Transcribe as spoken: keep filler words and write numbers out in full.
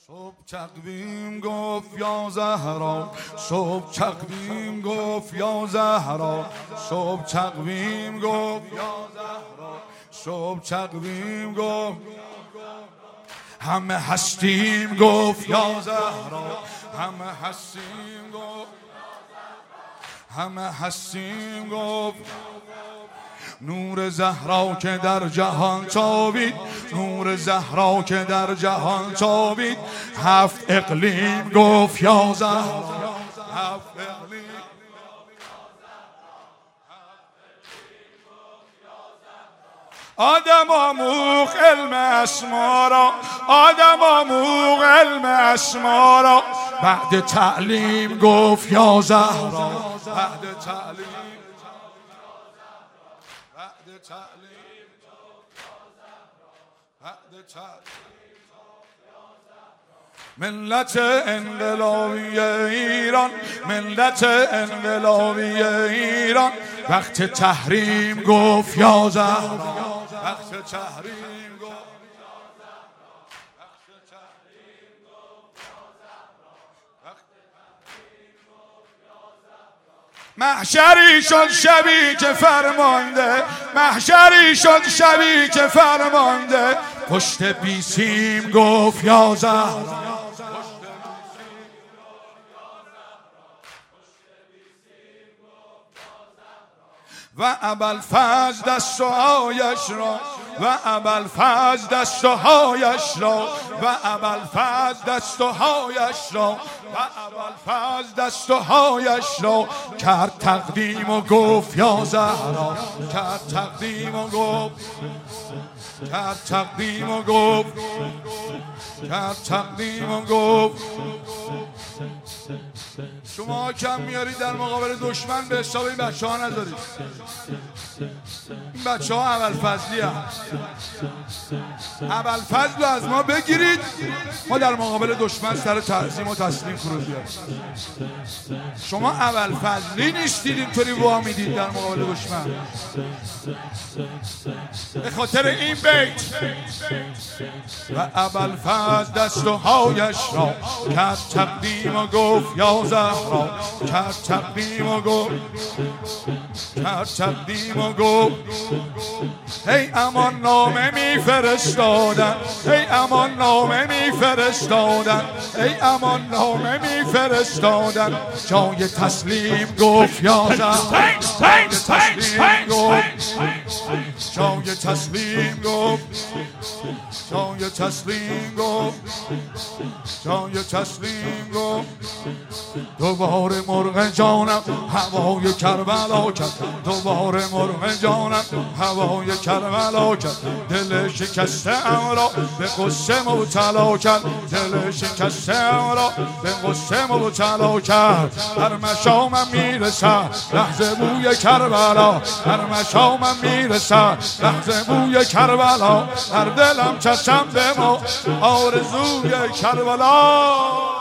صبح تقویم گفت یا زهرا، صبح تقویم گفت یا زهرا، صبح تقویم گفت یا زهرا، صبح تقویم گفت همه هستیم گفت یا زهرا، همه هستیم گفت همه هستیم گفت نور زهرا که در جهان تابید، نور زهرا که در جهان تابید، هفت اقلیم گفت یا زهرا، هفت اقلیم آدم آموخ علم اسما را، آدم آموخ علم اسما را، بعد تعلیم گفت یا زهرا، بعد تعلیم بعد تعلیم بعد تعلیم ملت انقلابی ایران، ملت انقلابی ایران، وقت تحریم گفت یا زهرا، وقت تحریم گفت محشری شد شبی که فرمانده، محشری شد شبی که فرمانده، پشت بیسیم گفت یا زهرا، و ابوالفضل دستهایش را، و ابوالفضل دستهایش را، و ابوالفضل دستهایش را، و ابوالفضل دستهایش را کرد تقدیم و گفت یا زهرا، کرد تقدیم و گفت کرد تقدیم و گفت کرد تقدیم و گفت شما کم میارید در مقابل دشمن، به حساب این بچه ها نذارید. این بچه ها ابوالفضلی هست، ابوالفضل رو از ما بگیرید، ما در مقابل دشمن سر تعظیم و تسلیم فرود بیاریم. شما ابوالفضلی نیستید اینطوری وا میدید در مقابل دشمن. به خاطر این بیت و ابوالفضل دستهایش را کرد تقدیم و گفت یا زهرا، کرد تقدیم و گفت کرد تقدیم و گفت ای امان نامه میفرستادن، ای امان نامه میفرستادن، ای امان نامه میفرستادن، جای تسلیم گفت یا زهرا، جای تسلیم گفت جای تسلیم گفت جای تسلیم گفت جای تسلیم گفت دوباره مرغ جانم هوای کربلا کرد، دوباره مرغ جانم هوای کربلا کرد، دل شکسته ام را به غصه مبتلا کرد، دل شکسته ام را به غصه مبتلا کرد. هر مشامم میرسد لحظه بوی کربلا، هر مشامم میرسد لحظه بوی کربلا، هر دلم چشم به ما آرزوی کربلا.